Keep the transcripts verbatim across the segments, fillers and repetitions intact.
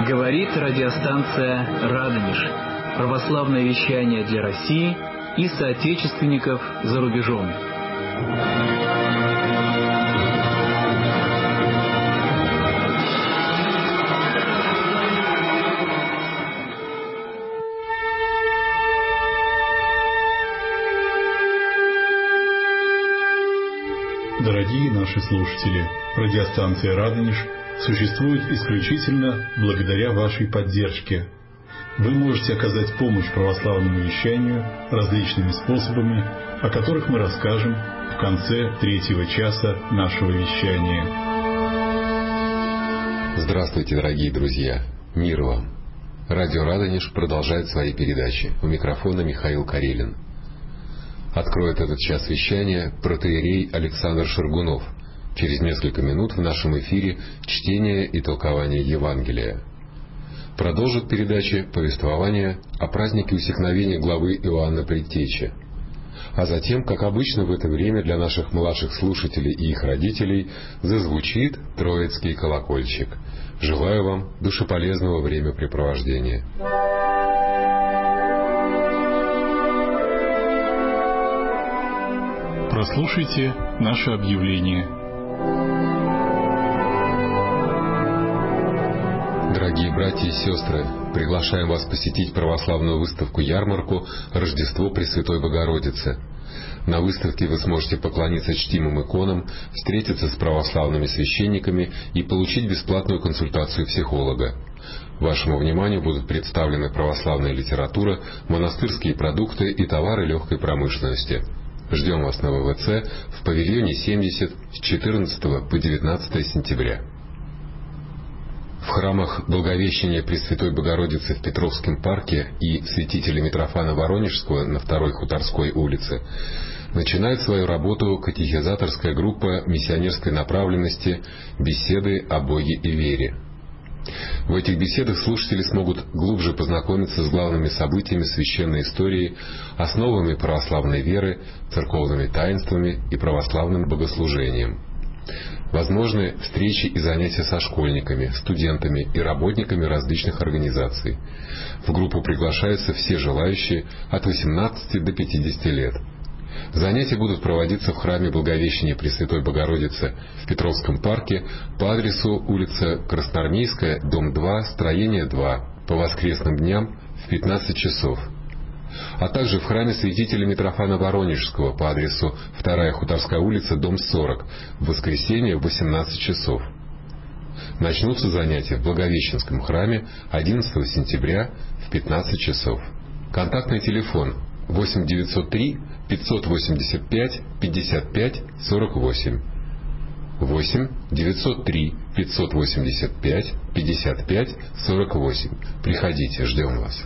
Говорит радиостанция «Радонеж». Православное вещание для России и соотечественников за рубежом. Дорогие наши слушатели, радиостанция «Радонеж» существует исключительно благодаря вашей поддержке. Вы можете оказать помощь православному вещанию различными способами, о которых мы расскажем в конце третьего часа нашего вещания. Здравствуйте, дорогие друзья! Мир вам! Радио «Радонеж» продолжает свои передачи. У микрофона Михаил Карелин. Откроет этот час вещания протоиерей Александр Шаргунов. Через несколько минут в нашем эфире чтение и толкование Евангелия. Продолжит передачи повествование о празднике усекновения главы Иоанна Предтечи. А затем, как обычно в это время для наших младших слушателей и их родителей, зазвучит Троицкий колокольчик. Желаю вам душеполезного времяпрепровождения. Прослушайте наше объявление. Дорогие братья и сестры, приглашаем вас посетить православную выставку-ярмарку «Рождество Пресвятой Богородицы». На выставке вы сможете поклониться чтимым иконам, встретиться с православными священниками и получить бесплатную консультацию психолога. Вашему вниманию будут представлены православная литература, монастырские продукты и товары легкой промышленности. Ждем вас на вэ вэ цэ в павильоне семьдесят с четырнадцатого по девятнадцатое сентября. В храмах Благовещения Пресвятой Богородицы в Петровском парке и святителя Митрофана Воронежского на второй Хуторской улице начинает свою работу катехизаторская группа миссионерской направленности «Беседы о Боге и вере». В этих беседах слушатели смогут глубже познакомиться с главными событиями священной истории, основами православной веры, церковными таинствами и православным богослужением. Возможны встречи и занятия со школьниками, студентами и работниками различных организаций. В группу приглашаются все желающие от восемнадцати до пятидесяти лет. Занятия будут проводиться в храме Благовещения Пресвятой Богородицы в Петровском парке по адресу улица Красноармейская, дом два, строение два, по воскресным дням в пятнадцать часов. А также в храме святителя Митрофана Воронежского по адресу вторая Хуторская улица, дом сорок, в воскресенье в восемнадцать часов. Начнутся занятия в Благовещенском храме одиннадцатого сентября в пятнадцать часов. Контактный телефон восемь девятьсот три пятьсот восемьдесят пять пятьдесят пять сорок восемь. восемь девятьсот три пятьсот восемьдесят пять пятьдесят пять сорок восемь. Приходите, ждем вас.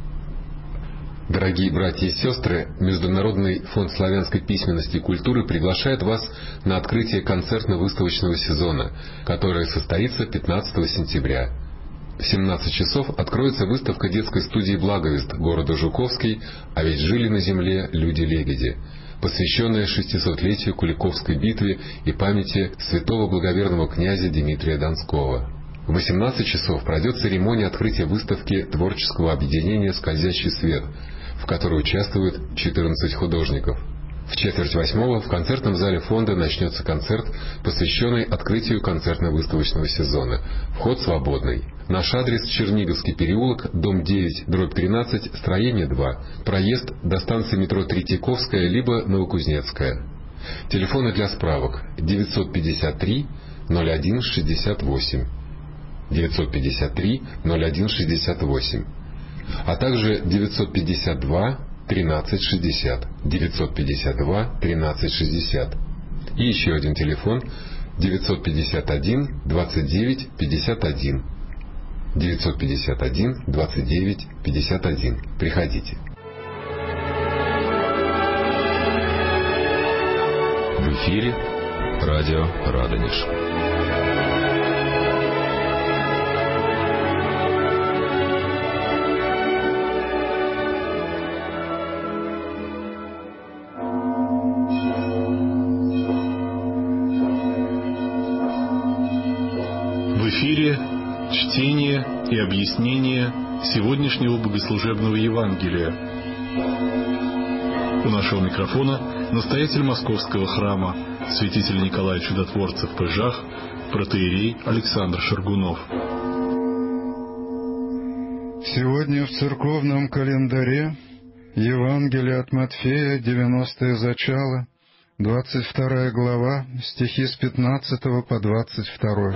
Дорогие братья и сестры, Международный фонд славянской письменности и культуры приглашает вас на открытие концертно-выставочного сезона, которое состоится пятнадцатого сентября. В семнадцать часов откроется выставка детской студии «Благовест» города Жуковский «А ведь жили на земле люди-лебеди», посвященная шестисотлетию Куликовской битвы и памяти святого благоверного князя Дмитрия Донского. В восемнадцать часов пройдет церемония открытия выставки творческого объединения «Скользящий свет», в которой участвуют четырнадцать художников. В четверть восьмого в концертном зале фонда начнется концерт, посвященный открытию концертно-выставочного сезона. Вход свободный. Наш адрес — Черниговский переулок, дом девять, дробь тринадцать, строение два. Проезд до станции метро Третьяковская либо Новокузнецкая. Телефоны для справок девятьсот пятьдесят три ноль один шестьдесят восемь. девятьсот пятьдесят три ноль один шестьдесят восемь. А также девятьсот пятьдесят два тринадцать шестьдесят. девятьсот пятьдесят два тринадцать шестьдесят. И еще один телефон девятьсот пятьдесят один двадцать девять пятьдесят один. девятьсот пятьдесят один двадцать девять пятьдесят один. Приходите. В эфире радио «Радонеж». В эфире Чтение и объяснение сегодняшнего богослужебного Евангелия. У нашего микрофона настоятель Московского храма, святитель Николай Чудотворцев Пыжах, протоиерей Александр Шаргунов. Сегодня в церковном календаре Евангелие от Матфея, девяностое зачало, двадцать вторая глава, стихи с пятнадцатого по двадцать второй.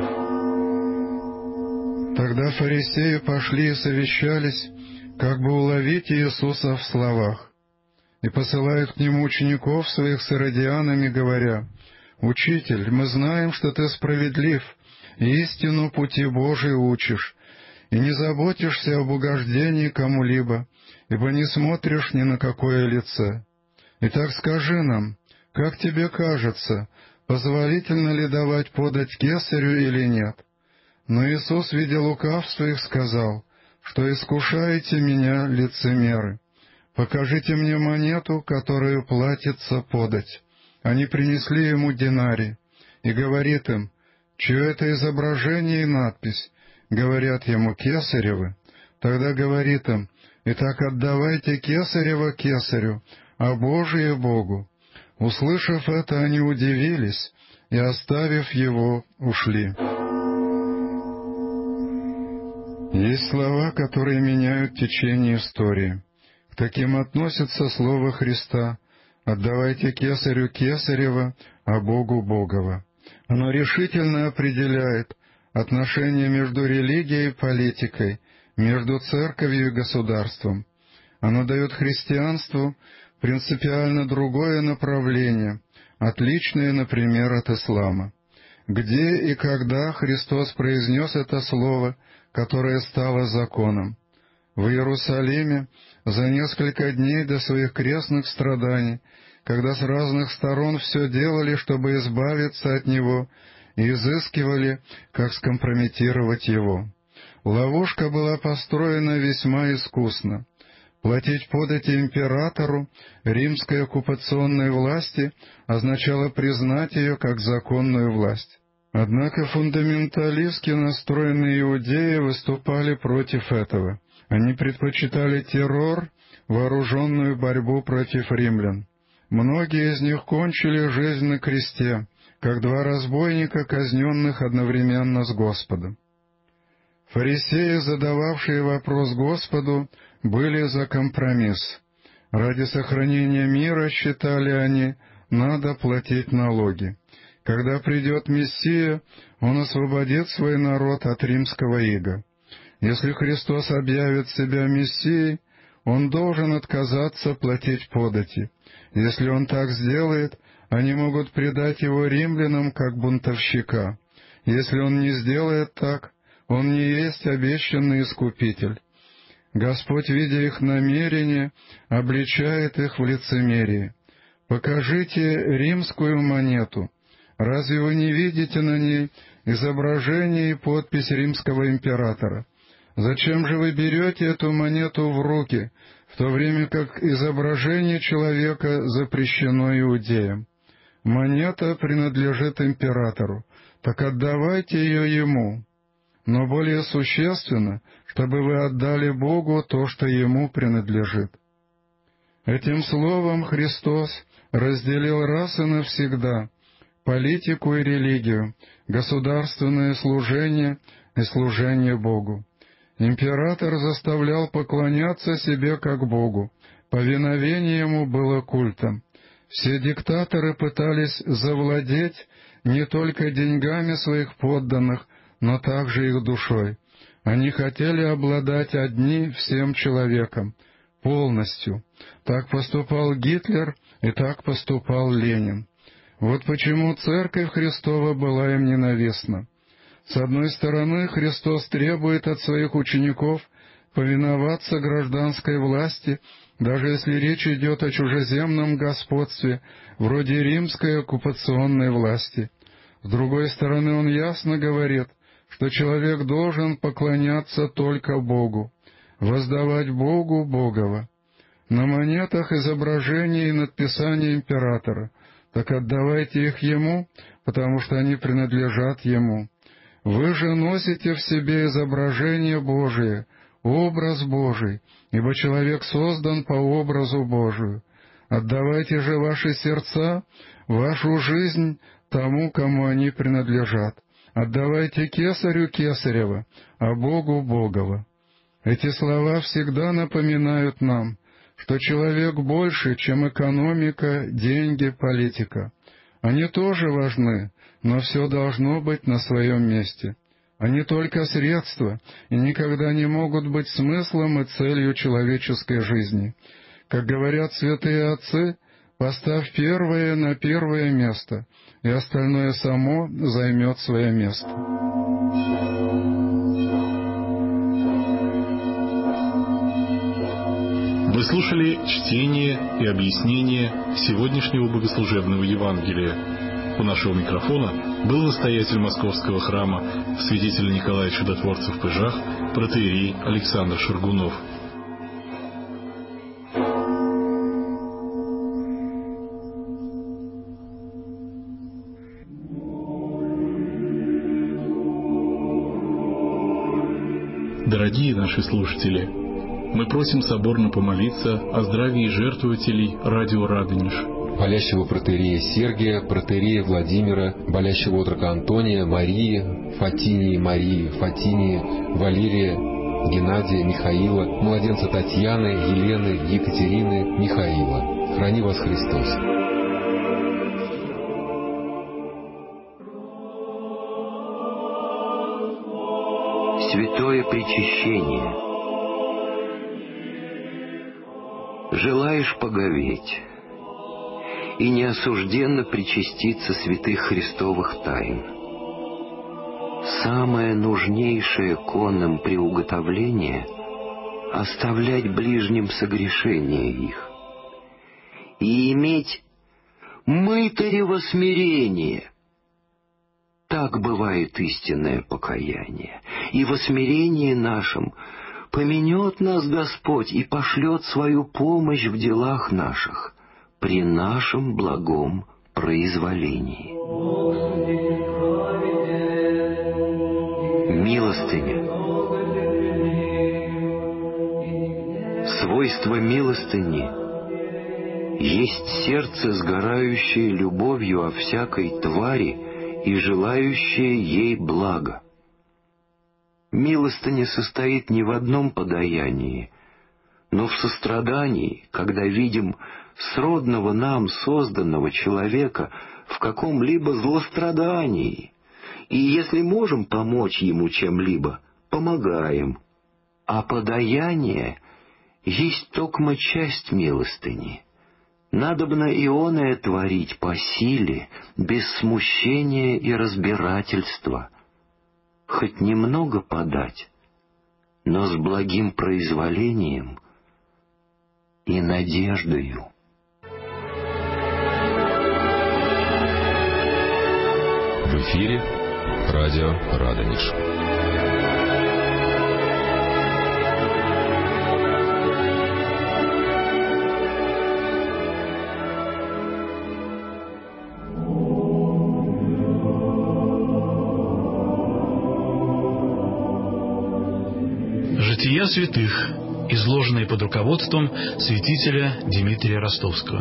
Тогда фарисеи пошли и совещались, как бы уловить Иисуса в словах, и посылают к Нему учеников своих с иродианами, говоря: «Учитель, мы знаем, что Ты справедлив, и истину пути Божией учишь, и не заботишься об угождении кому-либо, ибо не смотришь ни на какое лице. Итак, скажи нам, как тебе кажется, позволительно ли давать подать кесарю или нет?» Но Иисус, видя лукавство их, сказал: «Что искушаете меня, лицемеры? Покажите мне монету, которую платится подать». Они принесли ему динарий, и говорит им: «Чье это изображение и надпись?» Говорят ему: «Кесаревы». Тогда говорит им: «Итак, отдавайте кесарева кесарю, а Божие Богу». Услышав это, они удивились, и, оставив его, ушли. Есть слова, которые меняют течение истории. К таким относится слово Христа: «Отдавайте кесарю кесарева, а Богу Богова». Оно решительно определяет отношения между религией и политикой, между церковью и государством. Оно дает христианству принципиально другое направление, отличное, например, от ислама. Где и когда Христос произнес это слово, которое стало законом? В Иерусалиме за несколько дней до своих крестных страданий, когда с разных сторон все делали, чтобы избавиться от Него, и изыскивали, как скомпрометировать Его. Ловушка была построена весьма искусно. Платить подати императору, римской оккупационной власти, означало признать ее как законную власть. Однако фундаменталистски настроенные иудеи выступали против этого. Они предпочитали террор, вооруженную борьбу против римлян. Многие из них кончили жизнь на кресте, как два разбойника, казненных одновременно с Господом. Фарисеи, задававшие вопрос Господу, были за компромисс. Ради сохранения мира, считали они, надо платить налоги. Когда придет Мессия, Он освободит свой народ от римского ига. Если Христос объявит себя Мессией, Он должен отказаться платить подати. Если Он так сделает, они могут предать Его римлянам как бунтовщика. Если Он не сделает так, Он не есть обещанный Искупитель. Господь, видя их намерения, обличает их в лицемерии. «Покажите римскую монету. Разве вы не видите на ней изображение и подпись римского императора? Зачем же вы берете эту монету в руки, в то время как изображение человека запрещено иудеям? Монета принадлежит императору, так отдавайте ее ему. Но более существенно, чтобы вы отдали Богу то, что Ему принадлежит». Этим словом Христос разделил раз и навсегда политику и религию, государственное служение и служение Богу. Император заставлял поклоняться себе как Богу, повиновение ему было культом. Все диктаторы пытались завладеть не только деньгами своих подданных, но также их душой. Они хотели обладать одни всем человеком, полностью. Так поступал Гитлер, и так поступал Ленин. Вот почему Церковь Христова была им ненавистна. С одной стороны, Христос требует от своих учеников повиноваться гражданской власти, даже если речь идет о чужеземном господстве, вроде римской оккупационной власти. С другой стороны, Он ясно говорит, что человек должен поклоняться только Богу, воздавать Богу Богово. На монетах изображение и надписание императора, так отдавайте их Ему, потому что они принадлежат Ему. Вы же носите в себе изображение Божие, образ Божий, ибо человек создан по образу Божию. Отдавайте же ваши сердца, вашу жизнь тому, кому они принадлежат. Отдавайте кесарю кесарева, а Богу Богова». Эти слова всегда напоминают нам, что человек больше, чем экономика, деньги, политика. Они тоже важны, но все должно быть на своем месте. Они только средства и никогда не могут быть смыслом и целью человеческой жизни. Как говорят святые отцы, поставь первое на первое место, и остальное само займет свое место. Вы слушали чтение и объяснение сегодняшнего богослужебного Евангелия. У нашего микрофона был настоятель Московского храма святитель Николай Чудотворцев в Пыжах, протоиерей Александр Шаргунов. Дорогие наши слушатели, мы просим соборно помолиться о здравии жертвователей радио «Радонеж». Болящего протоиерея Сергия, протоиерея Владимира, болящего отрока Антония, Марии, Фатинии Марии, Фатинии, Валерия, Геннадия, Михаила, младенца Татьяны, Елены, Екатерины, Михаила. Храни вас Христос. Святое причащение. Желаешь поговеть и неосужденно причаститься святых Христовых тайн. Самое нужнейшее конным приуготовление — оставлять ближним согрешения их и иметь мытарево смирение. Так бывает истинное покаяние, и во смирении нашем поменет нас Господь и пошлет свою помощь в делах наших при нашем благом произволении. Милостыня. Свойство милостыни есть сердце, сгорающее любовью о всякой твари и желающее ей блага. Милостыня состоит не в одном подаянии, но в сострадании, когда видим сродного нам созданного человека в каком-либо злострадании, и если можем помочь ему чем-либо, помогаем. А подаяние есть токмо часть милостыни. Надобно ионое творить по силе, без смущения и разбирательства, хоть немного подать, но с благим произволением и надеждою. В эфире радио «Радонеж». Жития святых, изложенные под руководством святителя Дмитрия Ростовского.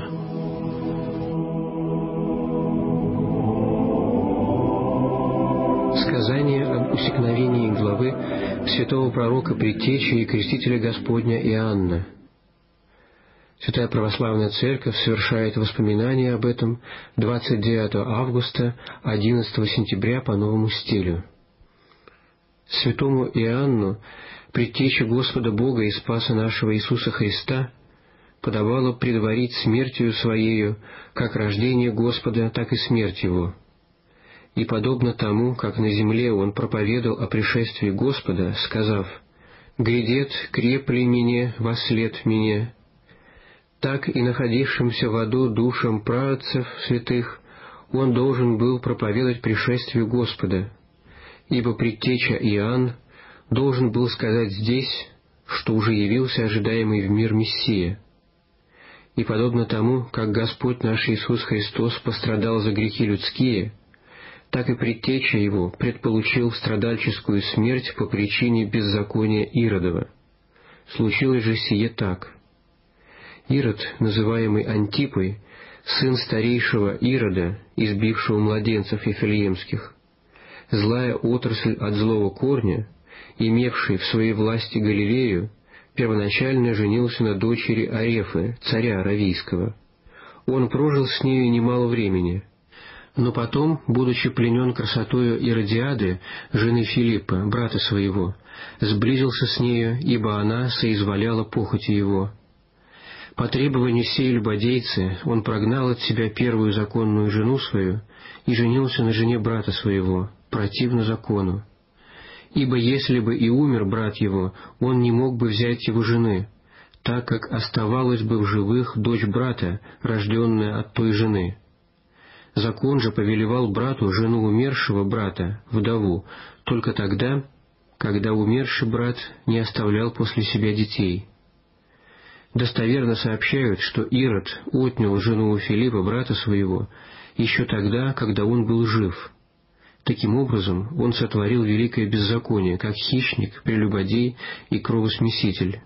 Сказание об усекновении главы святого пророка Предтечи и крестителя Господня Иоанна. Святая Православная Церковь совершает воспоминания об этом двадцать девятого августа, одиннадцатого сентября по новому стилю. Святому Иоанну, предтече Господа Бога и Спаса нашего Иисуса Христа, подобало предварить смертью Своею как рождение Господа, так и смерть Его. И подобно тому, как на земле Он проповедовал о пришествии Господа, сказав: «Грядет, крепли мне, вослед мне», так и находившимся в аду душам праотцев святых Он должен был проповедовать пришествие Господа, ибо предтеча Иоанн должен был сказать здесь, что уже явился ожидаемый в мир Мессия. И подобно тому, как Господь наш Иисус Христос пострадал за грехи людские, так и предтеча его предполучил страдальческую смерть по причине беззакония Иродова. Случилось же сие так. Ирод, называемый Антипой, сын старейшего Ирода, избившего младенцев Вифлеемских, злая отрасль от злого корня, имевший в своей власти Галилею, первоначально женился на дочери Арефы, царя Аравийского. Он прожил с нею немало времени, но потом, будучи пленен красотою Иродиады, жены Филиппа, брата своего, сблизился с нею, ибо она соизволяла похоти его. По требованию сей любодейцы он прогнал от себя первую законную жену свою и женился на жене брата своего, противно закону. Ибо если бы и умер брат его, он не мог бы взять его жены, так как оставалась бы в живых дочь брата, рожденная от той жены. Закон же повелевал брату жену умершего брата, вдову, только тогда, когда умерший брат не оставлял после себя детей. Достоверно сообщают, что Ирод отнял жену у Филиппа, брата своего, еще тогда, когда он был жив. Таким образом, он сотворил великое беззаконие, как хищник, прелюбодей и кровосмеситель.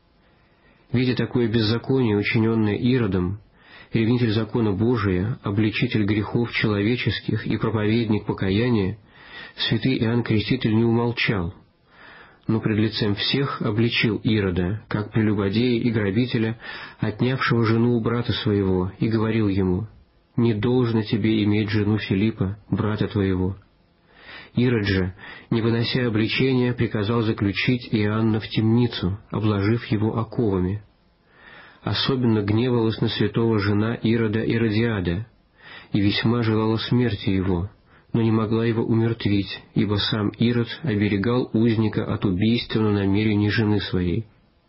Видя такое беззаконие, учиненное Иродом, ревнитель закона Божия, обличитель грехов человеческих и проповедник покаяния, святый Иоанн Креститель не умолчал, но пред лицем всех обличил Ирода, как прелюбодея и грабителя, отнявшего жену у брата своего, и говорил ему: «Не должно тебе иметь жену Филиппа, брата твоего». Ирод же, не вынося обличения, приказал заключить Иоанна в темницу, обложив его оковами. Особенно гневалась на святого жена Ирода Иродиада, и весьма желала смерти его, но не могла его умертвить, ибо сам Ирод оберегал узника от убийственного намерения жены своей.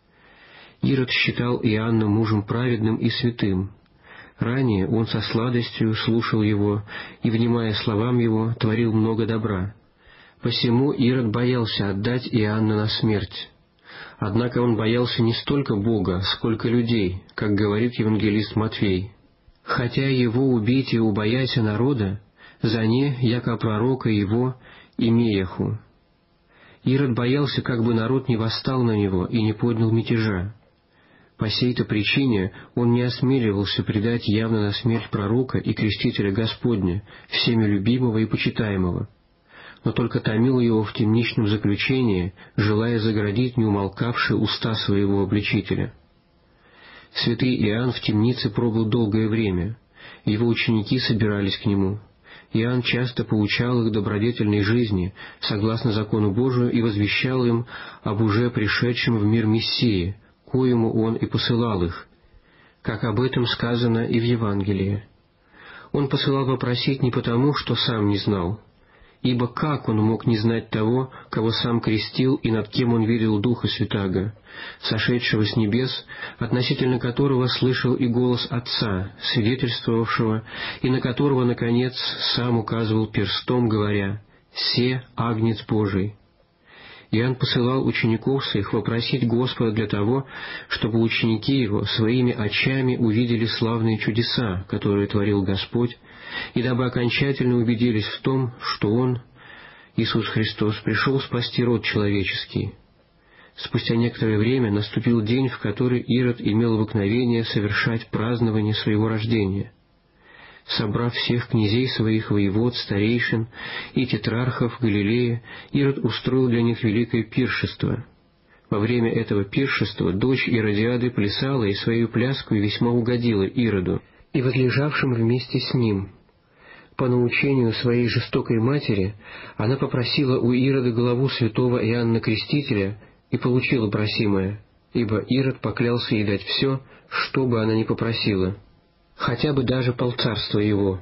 Ирод считал Иоанна мужем праведным и святым. Ранее он со сладостью слушал его и, внимая словам его, творил много добра. Посему Ирод боялся отдать Иоанна на смерть. Однако он боялся не столько Бога, сколько людей, как говорит евангелист Матфей. «Хотя его убить и убояся народа, за не, яко пророка его, имеяху». Ирод боялся, как бы народ не восстал на него и не поднял мятежа. По сей-то причине он не осмеливался предать явно на смерть пророка и крестителя Господня, всеми любимого и почитаемого, но только томил его в темничном заключении, желая заградить неумолкавшие уста своего обличителя. Святый Иоанн в темнице пробыл долгое время, его ученики собирались к нему. Иоанн часто поучал их добродетельной жизни, согласно закону Божию, и возвещал им об уже пришедшем в мир Мессии, коему он и посылал их, как об этом сказано и в Евангелии. Он посылал вопросить не потому, что сам не знал, ибо как он мог не знать того, кого сам крестил и над кем он видел Духа Святаго, сошедшего с небес, относительно которого слышал и голос Отца, свидетельствовавшего, и на которого, наконец, сам указывал перстом, говоря: «Се Агнец Божий». Иоанн посылал учеников своих вопросить Господа для того, чтобы ученики его своими очами увидели славные чудеса, которые творил Господь, и дабы окончательно убедились в том, что Он, Иисус Христос, пришел спасти род человеческий. Спустя некоторое время наступил день, в который Ирод имел обыкновение совершать празднование своего рождения. Собрав всех князей своих, воевод, старейшин и тетрархов Галилеи, Ирод устроил для них великое пиршество. Во время этого пиршества дочь Иродиады плясала и своей пляской весьма угодила Ироду и возлежавшим вместе с ним. По научению своей жестокой матери она попросила у Ирода голову святого Иоанна Крестителя и получила просимое, ибо Ирод поклялся ей дать все, что бы она ни попросила, хотя бы даже полцарства его.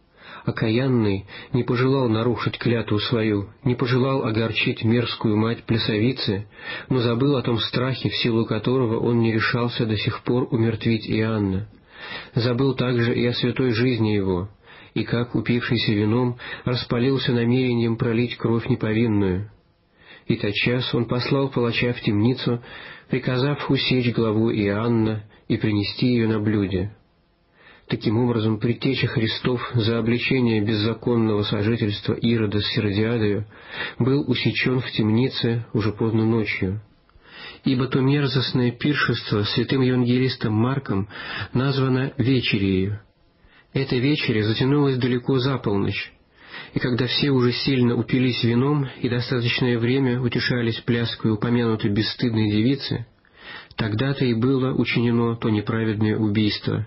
Окаянный не пожелал нарушить клятву свою, не пожелал огорчить мерзкую мать плясовицы, но забыл о том страхе, в силу которого он не решался до сих пор умертвить Иоанна. Забыл также и о святой жизни его, и как, упившийся вином, распалился намерением пролить кровь неповинную. И тотчас он послал палача в темницу, приказав усечь главу Иоанна и принести ее на блюде. Таким образом, предтеча Христов за обличение беззаконного сожительства Ирода с Иродиадою был усечен в темнице уже поздно ночью. Ибо то мерзостное пиршество святым евангелистом Марком названо вечерею. Эта вечеря затянулась далеко за полночь, и когда все уже сильно упились вином и достаточное время утешались пляской упомянутой бесстыдной девицы, тогда-то и было учинено то неправедное убийство.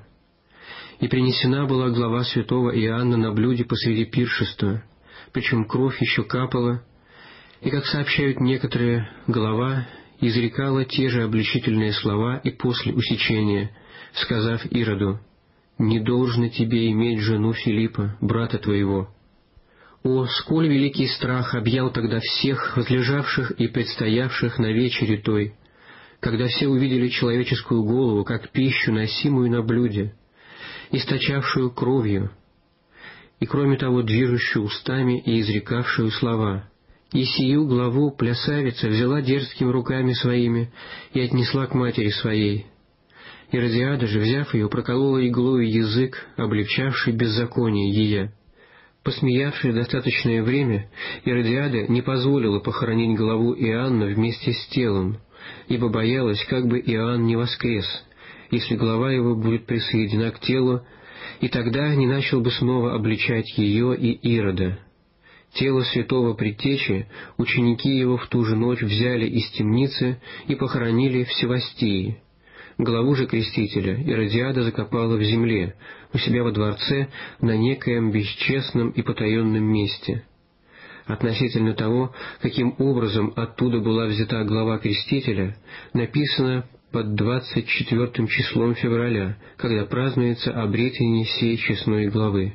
И принесена была глава святого Иоанна на блюде посреди пиршества, причем кровь еще капала, и, как сообщают некоторые, голова изрекала те же обличительные слова и после усечения, сказав Ироду: «Не должно тебе иметь жену Филиппа, брата твоего». О, сколь великий страх объял тогда всех возлежавших и предстоявших на вечере той, когда все увидели человеческую голову, как пищу, носимую на блюде, источавшую кровью, и, кроме того, движущую устами и изрекавшую слова. И сию главу плясавица взяла дерзкими руками своими и отнесла к матери своей. Иродиада же, взяв ее, проколола иглою язык, облегчавший беззаконие ее. Посмеявшись достаточное время, Иродиада не позволила похоронить голову Иоанна вместе с телом, ибо боялась, как бы Иоанн не воскрес, если голова его будет присоединена к телу, и тогда не начал бы снова обличать ее и Ирода. Тело святого предтечи ученики его в ту же ночь взяли из темницы и похоронили в Севастии. Главу же крестителя Иродиада закопала в земле, у себя во дворце, на некоем бесчестном и потаенном месте. Относительно того, каким образом оттуда была взята глава крестителя, написано под двадцать четвертым числом февраля, когда празднуется обретение сей честной главы.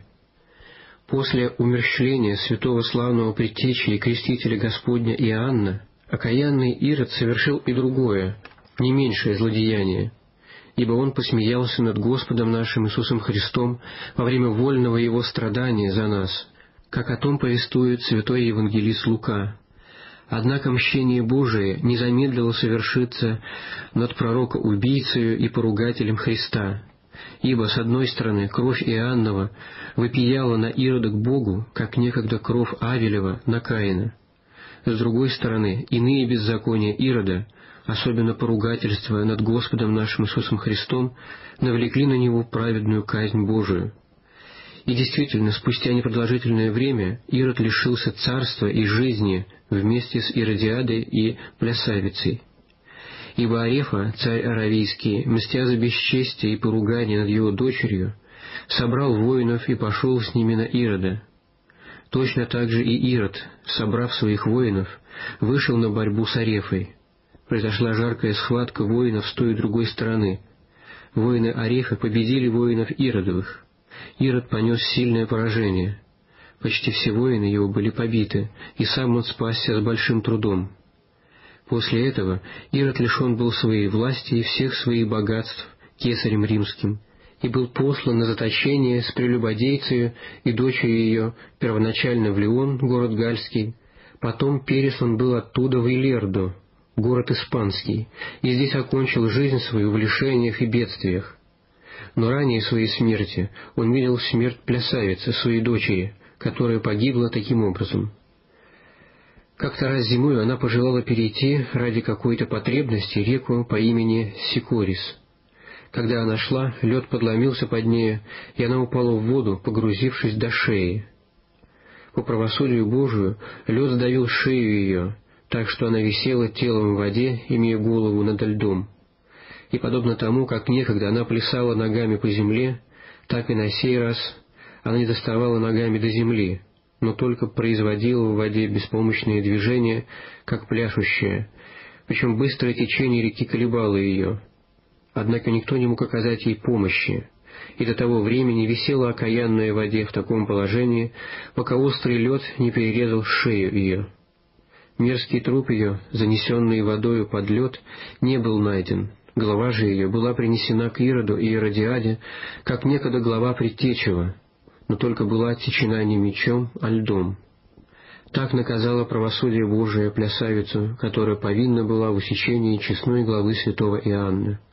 После умерщвления святого славного предтечи и крестителя Господня Иоанна, окаянный Ирод совершил и другое, не меньшее злодеяние, ибо он посмеялся над Господом нашим Иисусом Христом во время вольного Его страдания за нас, как о том повествует святой евангелист Лука. Однако мщение Божие не замедлило совершиться над пророка-убийцею и поругателем Христа, ибо, с одной стороны, кровь Иоаннова вопияла на Ирода к Богу, как некогда кровь Авелева на Каина. С другой стороны, иные беззакония Ирода, особенно поругательство над Господом нашим Иисусом Христом, навлекли на него праведную казнь Божию. И действительно, спустя непродолжительное время Ирод лишился царства и жизни вместе с Иродиадой и Плясавицей. Ибо Арефа, царь аравийский, мстя за бесчестие и поругание над его дочерью, собрал воинов и пошел с ними на Ирода. Точно так же и Ирод, собрав своих воинов, вышел на борьбу с Арефой. Произошла жаркая схватка воинов с той и другой стороны. Воины Арефы победили воинов Иродовых. Ирод понес сильное поражение. Почти все воины его были побиты, и сам он спасся с большим трудом. После этого Ирод лишен был своей власти и всех своих богатств кесарем римским, и был послан на заточение с прелюбодейцею и дочерью ее первоначально в Леон, город Гальский, потом переслан был оттуда в Илерду, город Испанский, и здесь окончил жизнь свою в лишениях и бедствиях. Но ранее своей смерти он видел смерть Плясавицы, своей дочери, которая погибла таким образом. Как-то раз зимой она пожелала перейти ради какой-то потребности реку по имени Сикорис. Когда она шла, лед подломился под нею, и она упала в воду, погрузившись до шеи. По правосудию Божию лед сдавил шею ее, так что она висела телом в воде, имея голову над льдом. И подобно тому, как некогда она плясала ногами по земле, так и на сей раз она не доставала ногами до земли, но только производила в воде беспомощные движения, как пляшущая, причем быстрое течение реки колебало ее. Однако никто не мог оказать ей помощи, и до того времени висела окаянная в воде в таком положении, пока острый лед не перерезал шею ее. Мерзкий труп ее, занесенный водою под лед, не был найден. Голова же ее была принесена к Ироду и Иродиаде, как некогда глава предтечего, но только была отсечена не мечом, а льдом. Так наказало правосудие Божие Плясавицу, которая повинна была в усечении честной главы святого Иоанна.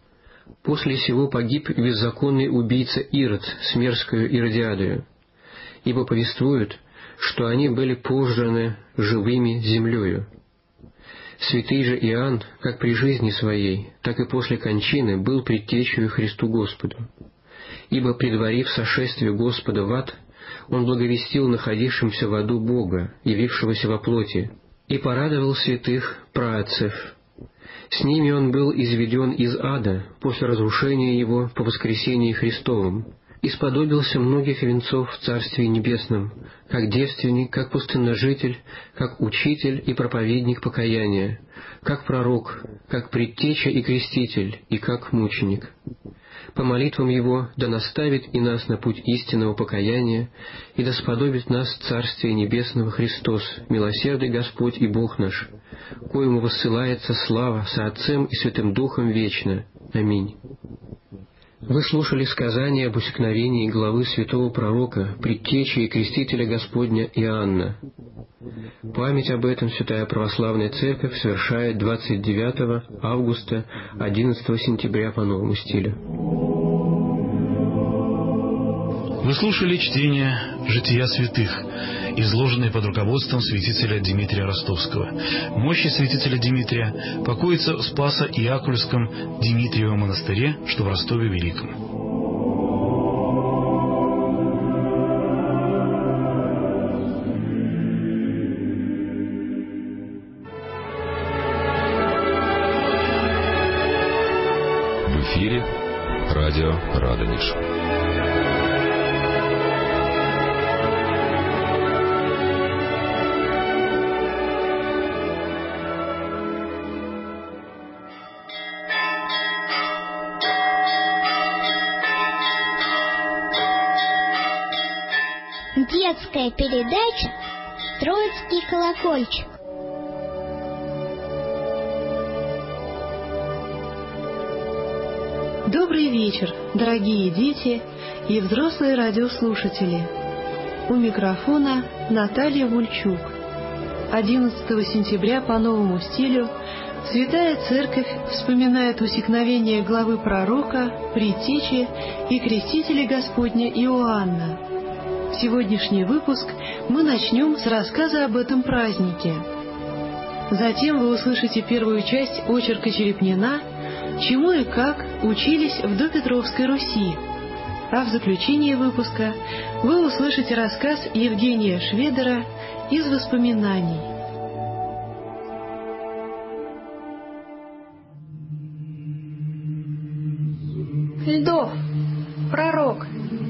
После сего погиб беззаконный убийца Ирод с мерзкою Иродиадою, ибо повествуют, что они были пожраны живыми землею. Святый же Иоанн, как при жизни своей, так и после кончины, был предтечею Христу Господу. Ибо, предварив сошествие Господа в ад, он благовестил находившимся в аду Бога, явившегося во плоти, и порадовал святых праотцев. С ними он был изведен из ада после разрушения его по воскресении Христовом, и сподобился многих венцов в Царстве Небесном, как девственник, как пустынножитель, как учитель и проповедник покаяния, как пророк, как предтеча и креститель, и как мученик. По молитвам его да наставит и нас на путь истинного покаяния, и да сподобит нас Царствия Небесного Христос, милосердный Господь и Бог наш, коему воссылается слава со Отцем и Святым Духом вечно. Аминь. Вы слушали сказание об усекновении главы святого пророка, предтечи и крестителя Господня Иоанна. Память об этом Святая Православная Церковь совершает двадцать девятого августа, одиннадцатого сентября по новому стилю. Вы слушали чтение «Жития святых», изложенное под руководством святителя Дмитрия Ростовского. Мощи святителя Дмитрия покоятся в Спасо-Иакульском Дмитриевом монастыре, что в Ростове Великом. В эфире радио Радонеж. Детская передача «Троицкий колокольчик». Добрый вечер, дорогие дети и взрослые радиослушатели. У микрофона Наталья Вульчук. одиннадцатого сентября по новому стилю Святая Церковь вспоминает усекновение главы пророка, предтечи и крестителя Господня Иоанна. Сегодняшний выпуск мы начнем с рассказа об этом празднике. Затем вы услышите первую часть очерка Черепнина «Чему и как учились в допетровской Руси». А в заключении выпуска вы услышите рассказ Евгения Шведера из воспоминаний. Льдов, пророк.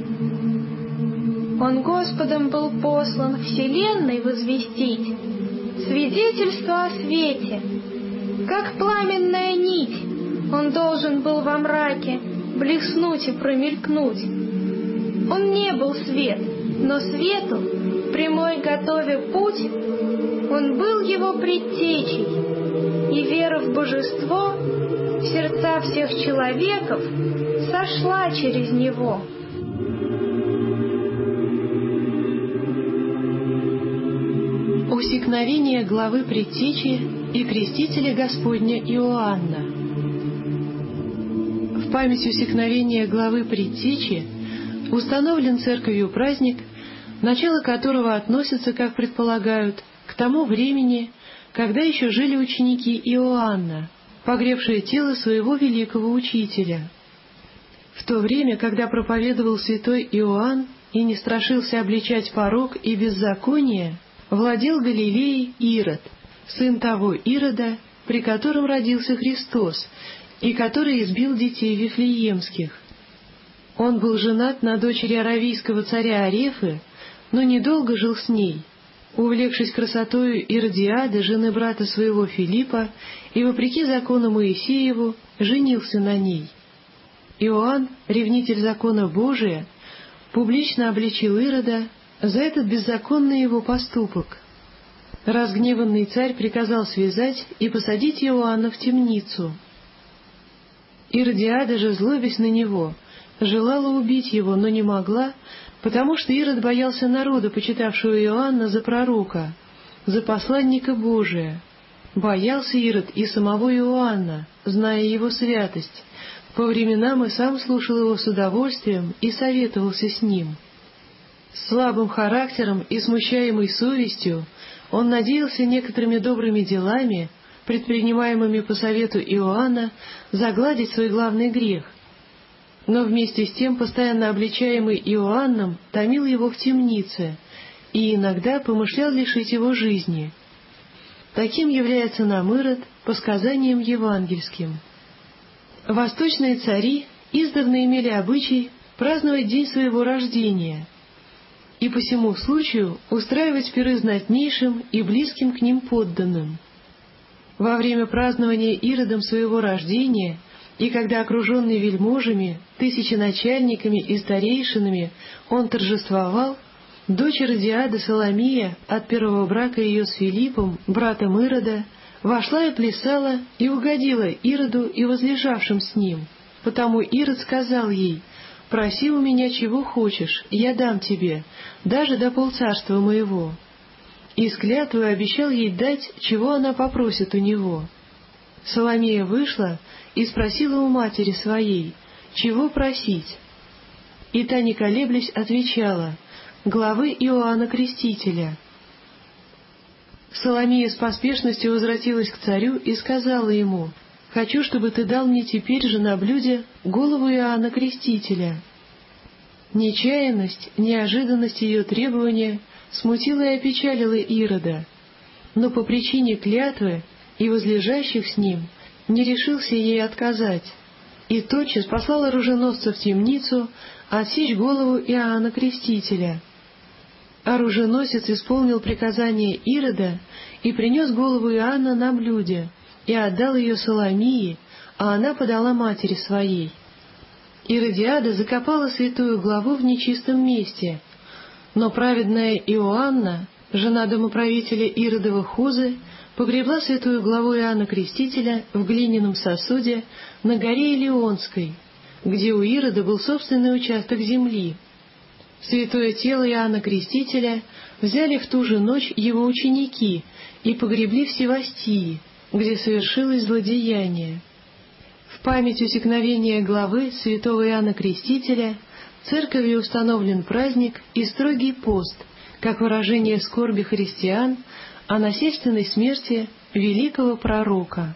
Он Господом был послан вселенной возвестить свидетельство о свете. Как пламенная нить, он должен был во мраке блеснуть и промелькнуть. Он не был свет, но свету, прямой готовя путь, он был его предтечей, и вера в божество в сердца всех человеков сошла через него. Усекновение главы предтечи и крестителя Господня Иоанна. В память усекновения главы предтечи установлен церковью праздник, начало которого относится, как предполагают, к тому времени, когда еще жили ученики Иоанна, погребшие тело своего великого учителя. В то время, когда проповедовал святой Иоанн и не страшился обличать порок и беззаконие, владел Галилеей Ирод, сын того Ирода, при котором родился Христос, и который избил детей вифлеемских. Он был женат на дочери аравийского царя Арефы, но недолго жил с ней, увлекшись красотою Иродиады, жены брата своего Филиппа, и, вопреки закону Моисееву, женился на ней. Иоанн, ревнитель закона Божия, публично обличил Ирода за этот беззаконный его поступок. Разгневанный царь приказал связать и посадить Иоанна в темницу. Иродиада же, злобясь на него, желала убить его, но не могла, потому что Ирод боялся народа, почитавшего Иоанна за пророка, за посланника Божия. Боялся Ирод и самого Иоанна, зная его святость, По временам и сам слушал его с удовольствием и советовался с ним. С слабым характером и смущаемой совестью он надеялся некоторыми добрыми делами, предпринимаемыми по совету Иоанна, загладить свой главный грех. Но вместе с тем, постоянно обличаемый Иоанном, томил его в темнице и иногда помышлял лишить его жизни. Таким является нам Ирод по сказаниям евангельским. Восточные цари издавна имели обычай праздновать день своего рождения и по сему случаю устраивать пиры знатнейшим и близким к ним подданным. Во время празднования Иродом своего рождения и когда, окруженный вельможами, тысяченачальниками и старейшинами, он торжествовал, дочь Иродиада Соломия от первого брака ее с Филиппом, братом Ирода, вошла и плясала и угодила Ироду и возлежавшим с ним. Потому Ирод сказал ей: «Проси у меня чего хочешь, я дам тебе, даже до полцарства моего». И с клятвой обещал ей дать, чего она попросит у него. Соломея вышла и спросила у матери своей, чего просить. И та, не колеблясь, отвечала: «Главы Иоанна Крестителя». Соломея с поспешностью возвратилась к царю и сказала ему: «Хочу, чтобы ты дал мне теперь же на блюде голову Иоанна Крестителя». Нечаянность, неожиданность ее требования смутила и опечалила Ирода, но по причине клятвы и возлежащих с ним не решился ей отказать, и тотчас послал оруженосца в темницу отсечь голову Иоанна Крестителя. Оруженосец исполнил приказание Ирода и принес голову Иоанна на блюде, и отдал ее Соломии, а она подала матери своей. Иродиада закопала святую главу в нечистом месте, но праведная Иоанна, жена домоправителя Иродова Хузы, погребла святую главу Иоанна Крестителя в глиняном сосуде на горе Илионской, где у Ирода был собственный участок земли. Святое тело Иоанна Крестителя взяли в ту же ночь его ученики и погребли в Севастии, где совершилось злодеяние. В память усекновения главы святого Иоанна Крестителя церковью установлен праздник и строгий пост, как выражение скорби христиан о насильственной смерти великого пророка.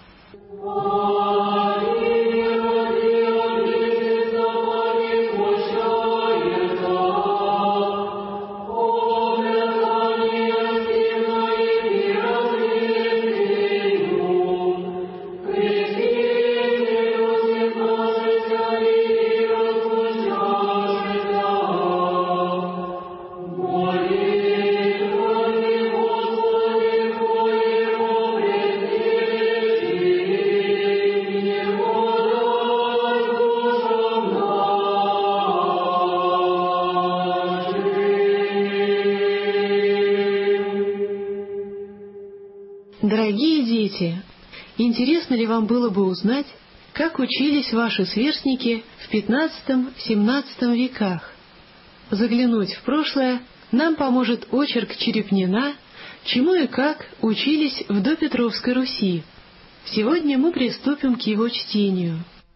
Дорогие дети, интересно ли вам было бы узнать, как учились ваши сверстники в пятнадцатом-семнадцатом веках? Заглянуть в прошлое нам поможет очерк Черепнина «Чему и как учились в допетровской Руси». Сегодня мы приступим к его чтению.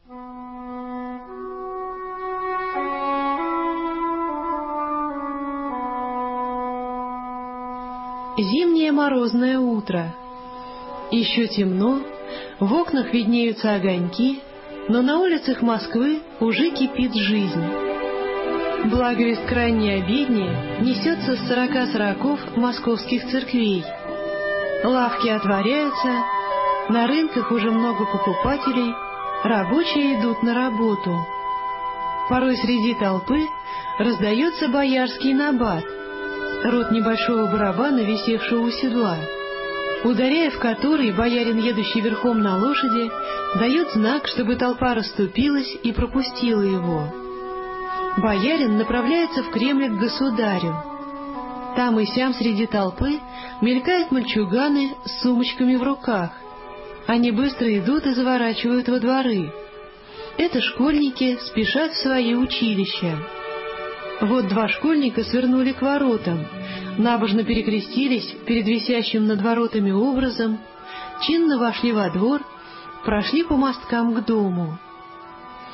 Зимнее морозное утро. Еще темно, в окнах виднеются огоньки, но на улицах Москвы уже кипит жизнь. Благовест к ранней обедне несется с сорока сороков московских церквей. Лавки отворяются, на рынках уже много покупателей, рабочие идут на работу. Порой среди толпы раздается боярский набат, рот небольшого барабана, висевшего у седла, ударяя в который, боярин, едущий верхом на лошади, дает знак, чтобы толпа расступилась и пропустила его. Боярин направляется в Кремль к государю. Там и сям среди толпы мелькают мальчуганы с сумочками в руках. Они быстро идут и заворачивают во дворы. Это школьники спешат в свои училища. Вот два школьника свернули к воротам, набожно перекрестились перед висящим над воротами образом, чинно вошли во двор, прошли по мосткам к дому.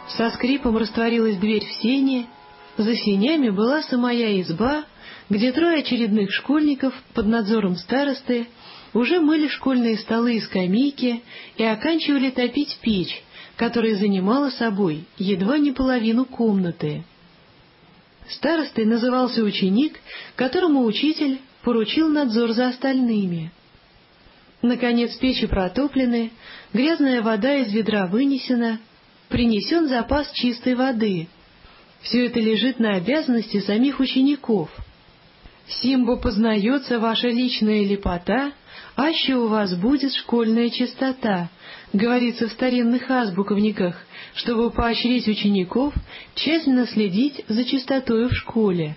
Со скрипом растворилась дверь в сени, за сенями была самая изба, где трое очередных школьников под надзором старосты уже мыли школьные столы и скамейки и оканчивали топить печь, которая занимала собой едва не половину комнаты. Старостой назывался ученик, которому учитель поручил надзор за остальными. Наконец печи протоплены, грязная вода из ведра вынесена, принесен запас чистой воды. Все это лежит на обязанности самих учеников. «Симбо познается ваша личная лепота, аще у вас будет школьная чистота», говорится в старинных азбуковниках, чтобы поощрить учеников тщательно следить за чистотою в школе.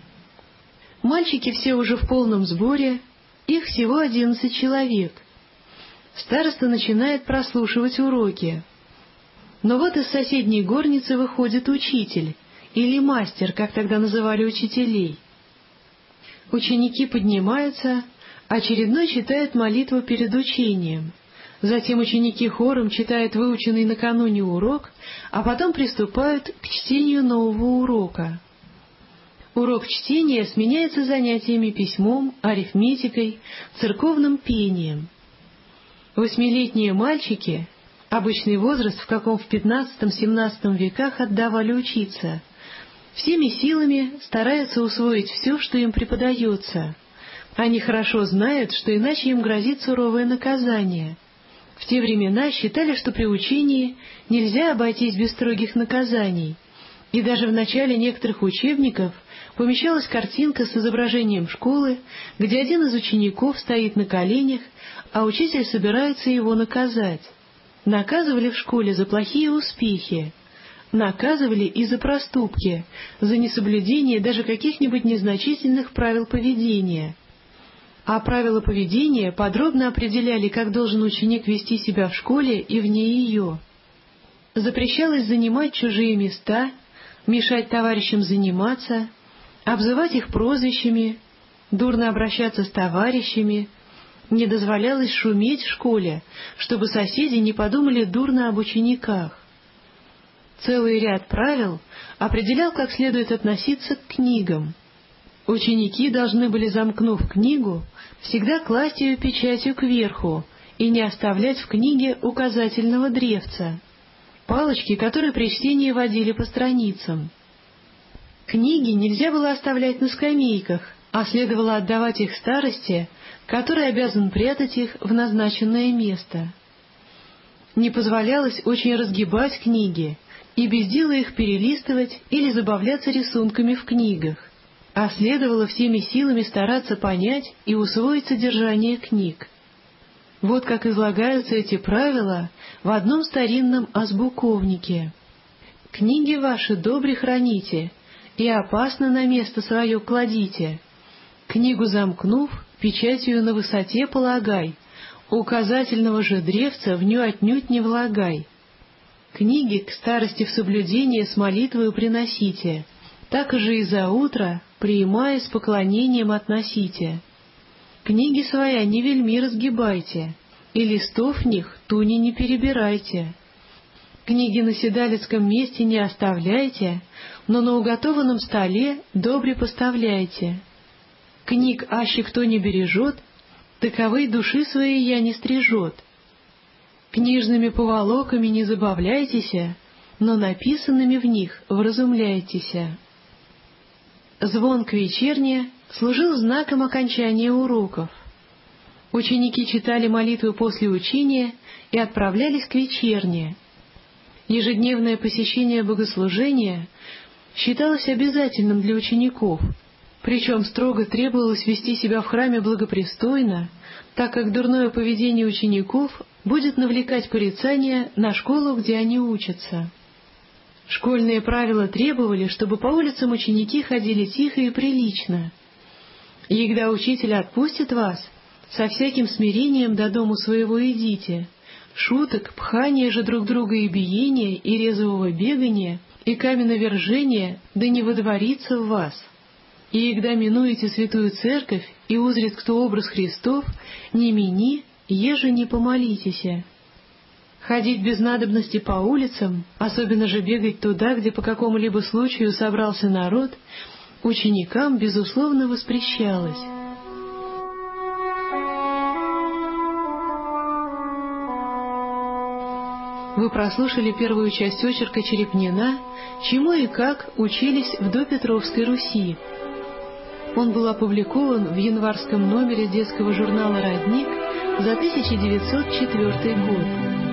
Мальчики все уже в полном сборе, их всего одиннадцать человек. Староста начинает прослушивать уроки. Но вот из соседней горницы выходит учитель, или мастер, как тогда называли учителей. Ученики поднимаются, очередной читает молитву перед учением. Затем ученики хором читают выученный накануне урок, а потом приступают к чтению нового урока. Урок чтения сменяется занятиями письмом, арифметикой, церковным пением. Восьмилетние мальчики, обычный возраст, в каком в пятнадцатом-семнадцатом веках отдавали учиться, всеми силами стараются усвоить все, что им преподается. Они хорошо знают, что иначе им грозит суровое наказание. В те времена считали, что при учении нельзя обойтись без строгих наказаний, и даже в начале некоторых учебников помещалась картинка с изображением школы, где один из учеников стоит на коленях, а учитель собирается его наказать. Наказывали в школе за плохие успехи, наказывали и за проступки, за несоблюдение даже каких-нибудь незначительных правил поведения. А правила поведения подробно определяли, как должен ученик вести себя в школе и вне ее. Запрещалось занимать чужие места, мешать товарищам заниматься, обзывать их прозвищами, дурно обращаться с товарищами, не дозволялось шуметь в школе, чтобы соседи не подумали дурно об учениках. Целый ряд правил определял, как следует относиться к книгам. Ученики должны были, замкнув книгу, всегда класть ее печатью кверху и не оставлять в книге указательного древца, палочки, которые при чтении водили по страницам. Книги нельзя было оставлять на скамейках, а следовало отдавать их старосте, который обязан прятать их в назначенное место. Не позволялось очень разгибать книги и без дела их перелистывать или забавляться рисунками в книгах, а следовало всеми силами стараться понять и усвоить содержание книг. Вот как излагаются эти правила в одном старинном азбуковнике. «Книги ваши добре храните, и опасно на место свое кладите. Книгу замкнув, печатью на высоте полагай, указательного же древца в ню отнюдь не влагай. Книги к старости в соблюдение с молитвою приносите, так же и за утро, приимая с поклонением относите. Книги своя не вельми разгибайте, и листов в них туни не перебирайте. Книги на седалецком месте не оставляйте, но на уготованном столе добре поставляйте. Книг аще кто не бережет, таковой души своей я не стрижет. Книжными поволоками не забавляйтесь, но написанными в них вразумляйтесь». Звон к вечерне служил знаком окончания уроков. Ученики читали молитву после учения и отправлялись к вечерне. Ежедневное посещение богослужения считалось обязательным для учеников, причем строго требовалось вести себя в храме благопристойно, так как дурное поведение учеников будет навлекать порицание на школу, где они учатся. Школьные правила требовали, чтобы по улицам ученики ходили тихо и прилично. И когда учитель отпустит вас, со всяким смирением до дому своего идите. Шуток, пхания же друг друга и биения, и резвого бегания, и каменовержения, да не водворится в вас. И когда минуете святую церковь, и узрит кто образ Христов, не мени, еже не помолитеся. Ходить без надобности по улицам, особенно же бегать туда, где по какому-либо случаю собрался народ, ученикам, безусловно, воспрещалось. Вы прослушали первую часть очерка Черепнина «Чему и как учились в допетровской Руси». Он был опубликован в январском номере детского журнала «Родник» за тысяча девятьсот четвёртый год.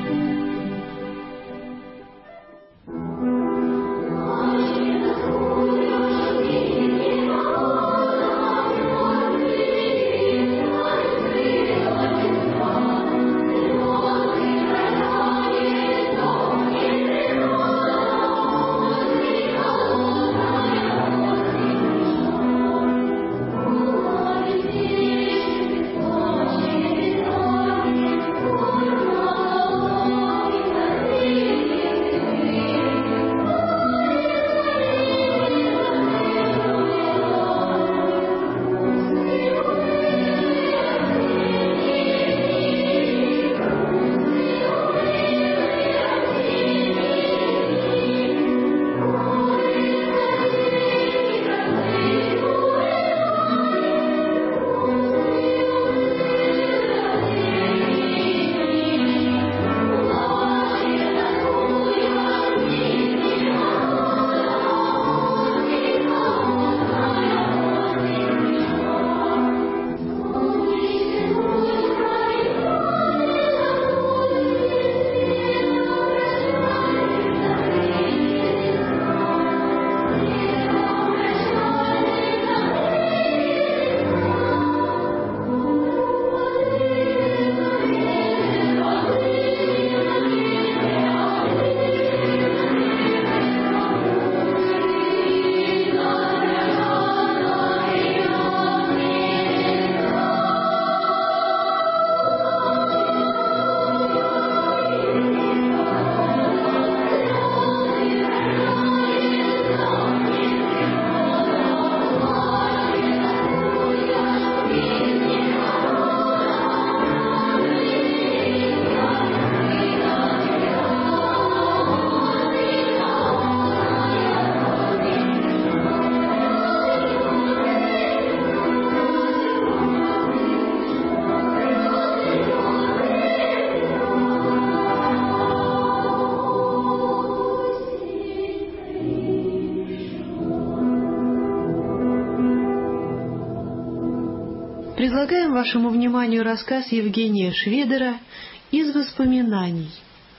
Предлагаем вашему вниманию рассказ Евгения Шведера «Из воспоминаний».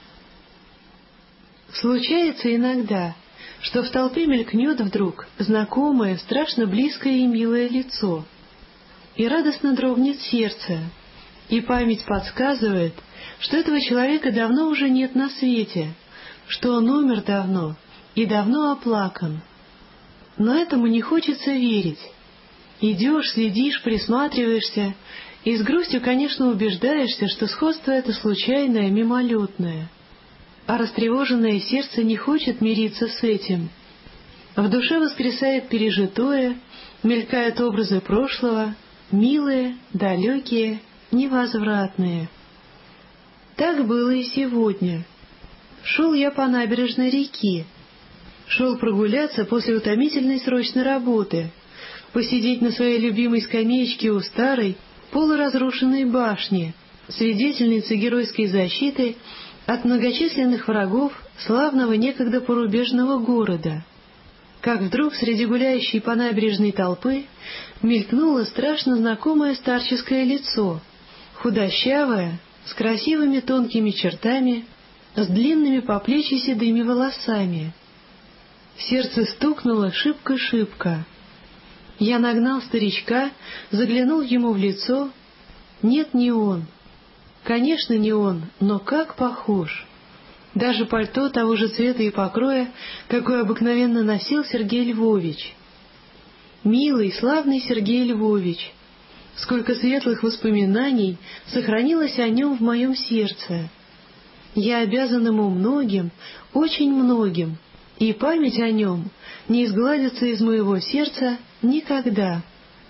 Случается иногда, что в толпе мелькнет вдруг знакомое, страшно близкое и милое лицо, и радостно дрогнет сердце, и память подсказывает, что этого человека давно уже нет на свете, что он умер давно и давно оплакан. Но этому не хочется верить. Идешь, следишь, присматриваешься, и с грустью, конечно, убеждаешься, что сходство это случайное, мимолетное. А растревоженное сердце не хочет мириться с этим. В душе воскресает пережитое, мелькают образы прошлого, милые, далекие, невозвратные. Так было и сегодня. Шел я по набережной реки. Шел прогуляться после утомительной срочной работы, посидеть на своей любимой скамеечке у старой, полуразрушенной башни, свидетельницы геройской защиты от многочисленных врагов славного некогда порубежного города. Как вдруг среди гуляющей по набережной толпы мелькнуло страшно знакомое старческое лицо, худощавое, с красивыми тонкими чертами, с длинными по плечи седыми волосами. Сердце стукнуло шибко-шибко. Я нагнал старичка, заглянул ему в лицо. Нет, не он. Конечно, не он, но как похож. Даже пальто того же цвета и покроя, какой обыкновенно носил Сергей Львович. Милый, славный Сергей Львович! Сколько светлых воспоминаний сохранилось о нем в моем сердце. Я обязан ему многим, очень многим, и память о нем не изгладится из моего сердца никогда.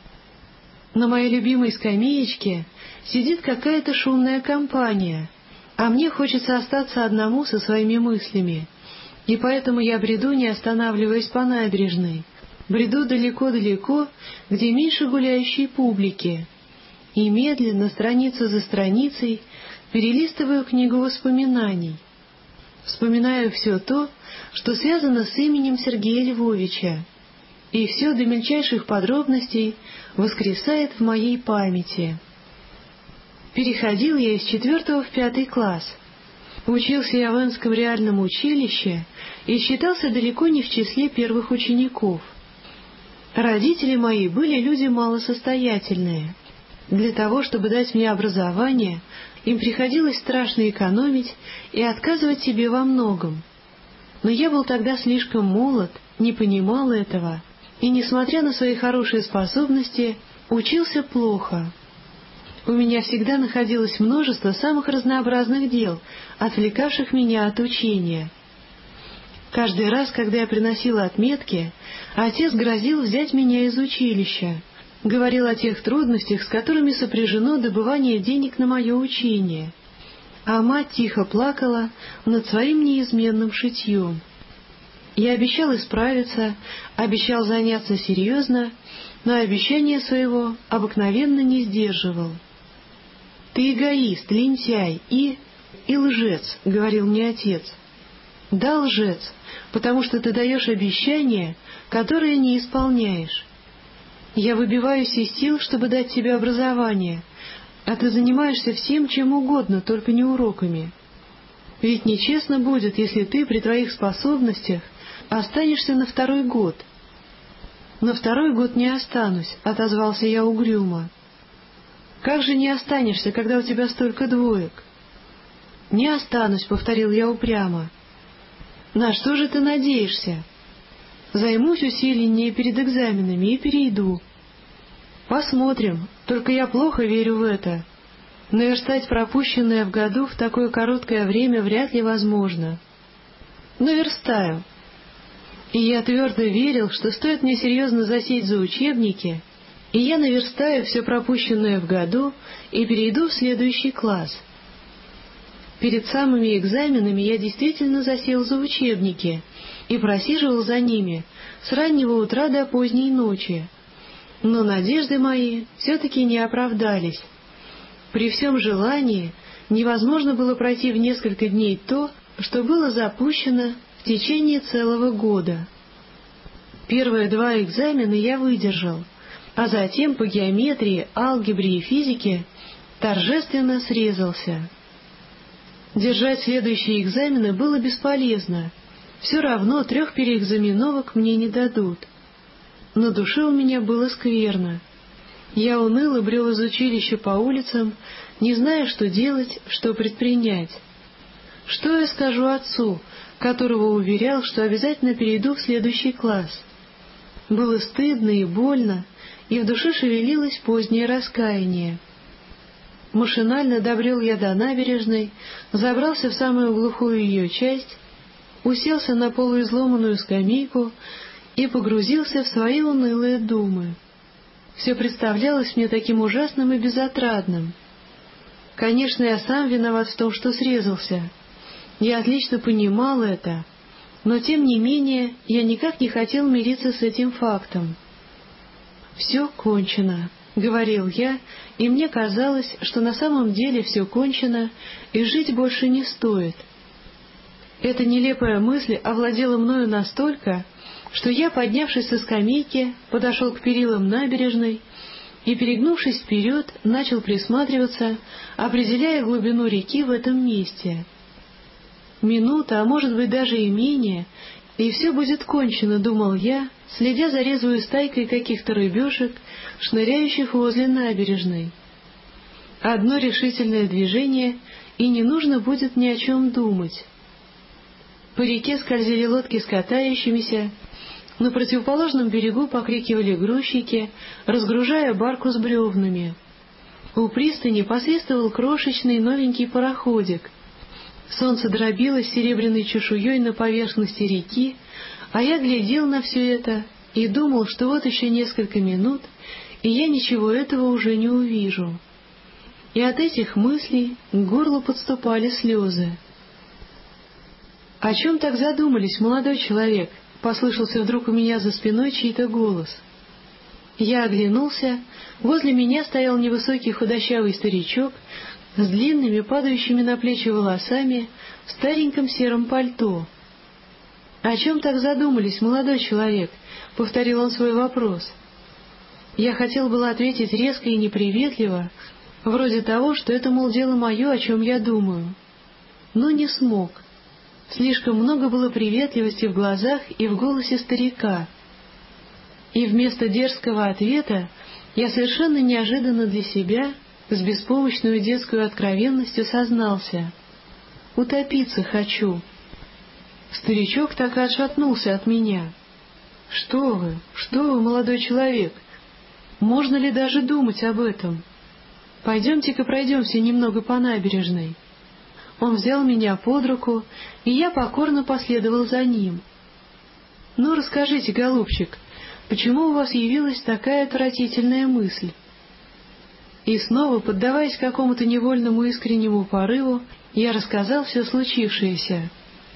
На моей любимой скамеечке сидит какая-то шумная компания, А мне хочется остаться одному со своими мыслями, и поэтому я бреду, не останавливаясь по набережной, бреду далеко-далеко, где меньше гуляющей публики, и медленно, страницу за страницей, перелистываю книгу воспоминаний. Вспоминаю все то, что связано с именем Сергея Львовича, и все до мельчайших подробностей воскресает в моей памяти. Переходил я из четвертого в пятый класс. Учился я в Энском реальном училище и считался далеко не в числе первых учеников. Родители мои были люди малосостоятельные. Для того, чтобы дать мне образование, им приходилось страшно экономить и отказывать себе во многом. Но я был тогда слишком молод, не понимал этого, и, несмотря на свои хорошие способности, учился плохо. У меня всегда находилось множество самых разнообразных дел, отвлекавших меня от учения. Каждый раз, когда я приносила отметки, отец грозил взять меня из училища, говорил о тех трудностях, с которыми сопряжено добывание денег на мое учение, а мать тихо плакала над своим неизменным шитьем. Я обещал исправиться, обещал заняться серьезно, но обещания своего обыкновенно не сдерживал. «Ты эгоист, лентяй и... и лжец», — говорил мне отец. «Да, лжец, потому что ты даешь обещания, которые не исполняешь. Я выбиваюсь из сил, чтобы дать тебе образование, а ты занимаешься всем, чем угодно, только не уроками. Ведь нечестно будет, если ты при твоих способностях останешься на второй год». «На второй год не останусь», — отозвался я угрюмо. «Как же не останешься, когда у тебя столько двоек?» «Не останусь», — повторил я упрямо. «На что же ты надеешься?» «Займусь усиленнее перед экзаменами и перейду». «Посмотрим, только я плохо верю в это. Наверстать пропущенное в году в такое короткое время вряд ли возможно. Наверстаю». И я твердо верил, что стоит мне серьезно засесть за учебники, и я наверстаю все пропущенное в году и перейду в следующий класс. Перед самыми экзаменами я действительно засел за учебники и просиживал за ними с раннего утра до поздней ночи. Но надежды мои все-таки не оправдались. При всем желании невозможно было пройти в несколько дней то, что было запущено в течение целого года. Первые два экзамена я выдержал, а затем по геометрии, алгебре и физике торжественно срезался. Держать следующие экзамены было бесполезно, все равно трех переэкзаменовок мне не дадут. На душе у меня было скверно. Я уныло брел из училища по улицам, не зная, что делать, что предпринять. Что я скажу отцу, которого уверял, что обязательно перейду в следующий класс? Было стыдно и больно, и в душе шевелилось позднее раскаяние. Машинально добрел я до набережной, забрался в самую глухую ее часть, уселся на полуизломанную скамейку и погрузился в свои унылые думы. Все представлялось мне таким ужасным и безотрадным. Конечно, я сам виноват в том, что срезался. Я отлично понимал это, но тем не менее я никак не хотел мириться с этим фактом. «Все кончено», — говорил я, и мне казалось, что на самом деле все кончено, и жить больше не стоит. Эта нелепая мысль овладела мною настолько, что я, поднявшись со скамейки, подошел к перилам набережной и, перегнувшись вперед, начал присматриваться, определяя глубину реки в этом месте. Минута, а может быть даже и менее, и все будет кончено, думал я, следя за резвой стайкой каких-то рыбешек, шныряющих возле набережной. Одно решительное движение, и не нужно будет ни о чем думать. По реке скользили лодки с катающимися, на противоположном берегу покрикивали грузчики, разгружая барку с бревнами. У пристани посвистывал крошечный новенький пароходик. Солнце дробилось серебряной чешуей на поверхности реки, а я глядел на все это и думал, что вот еще несколько минут, и я ничего этого уже не увижу. и от этих мыслей к горлу подступали слезы. «О чем так задумались, молодой человек?» — послышался вдруг у меня за спиной чей-то голос. Я оглянулся. Возле меня стоял невысокий худощавый старичок с длинными, падающими на плечи волосами, в стареньком сером пальто. «О чем так задумались, молодой человек?» — повторил он свой вопрос. Я хотел было ответить резко и неприветливо, вроде того, что это, мол, дело мое, о чем я думаю, но не смог. Слишком много было приветливости в глазах и в голосе старика. И вместо дерзкого ответа я совершенно неожиданно для себя, с беспомощной детской откровенностью сознался: «Утопиться хочу». Старичок так и отшатнулся от меня. «Что вы, что вы, молодой человек? Можно ли даже думать об этом? Пойдемте-ка пройдемся немного по набережной». Он взял меня под руку, и я покорно последовал за ним. «Ну, расскажите, голубчик, почему у вас явилась такая отвратительная мысль?» И снова, поддаваясь какому-то невольному искреннему порыву, я рассказал все случившееся.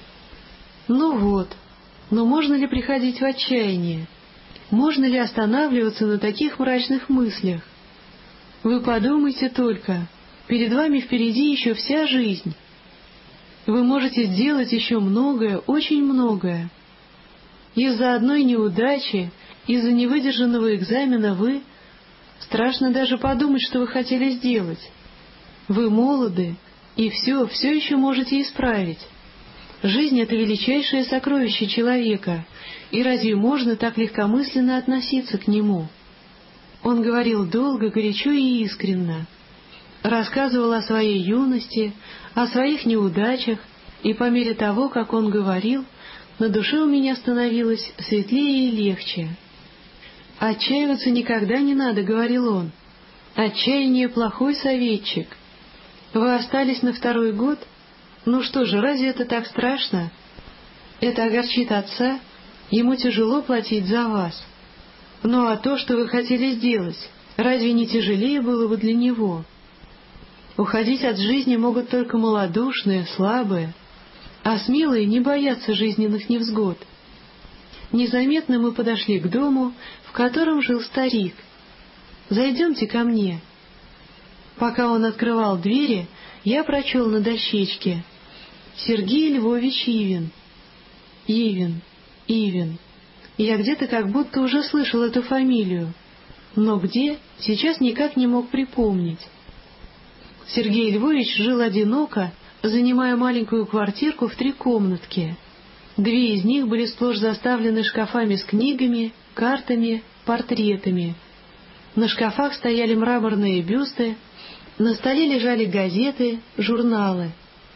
«Ну вот, но можно ли приходить в отчаяние? Можно ли останавливаться на таких мрачных мыслях? Вы подумайте только, перед вами впереди еще вся жизнь. Вы можете сделать еще многое, очень многое. Из-за одной неудачи, из-за невыдержанного экзамена вы... Страшно даже подумать, что вы хотели сделать. Вы молоды, и все, все еще можете исправить. Жизнь — это величайшее сокровище человека, и разве можно так легкомысленно относиться к нему?» Он говорил долго, горячо и искренно. Рассказывал о своей юности, о своих неудачах, и по мере того, как он говорил, на душе у меня становилось светлее и легче. «Отчаиваться никогда не надо», — говорил он. «Отчаяние — плохой советчик. Вы остались на второй год? Ну что же, разве это так страшно? Это огорчит отца, ему тяжело платить за вас. Ну а то, что вы хотели сделать, разве не тяжелее было бы для него? Уходить от жизни могут только малодушные, слабые, а смелые не боятся жизненных невзгод». Незаметно мы подошли к дому, в котором жил старик. «Зайдемте ко мне». Пока он открывал двери, я прочел на дощечке: «Сергей Львович Ивин». Ивин, Ивин. Я где-то как будто уже слышал эту фамилию, но где, сейчас никак не мог припомнить. Сергей Львович жил одиноко, занимая маленькую квартирку в три комнатки. Две из них были сплошь заставлены шкафами с книгами, картами, портретами. На шкафах стояли мраморные бюсты, на столе лежали газеты, журналы.